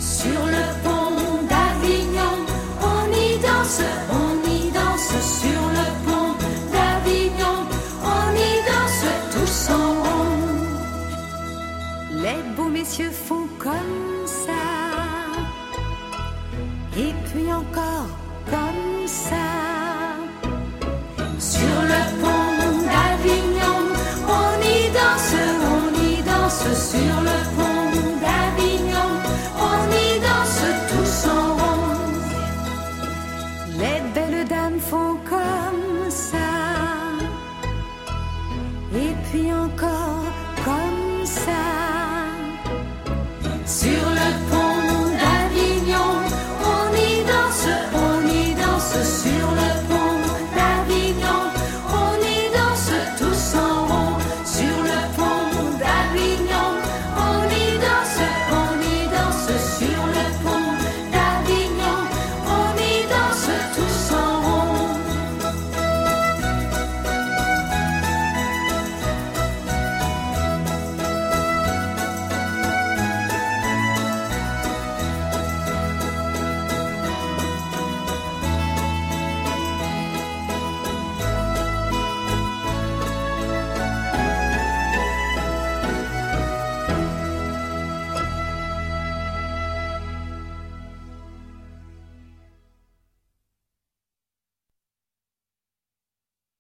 Sur le pont d'Avignon, on y danse sur le pont d'Avignon, on y danse tous en rond. Les beaux messieurs font comme ça, et puis encore comme ça.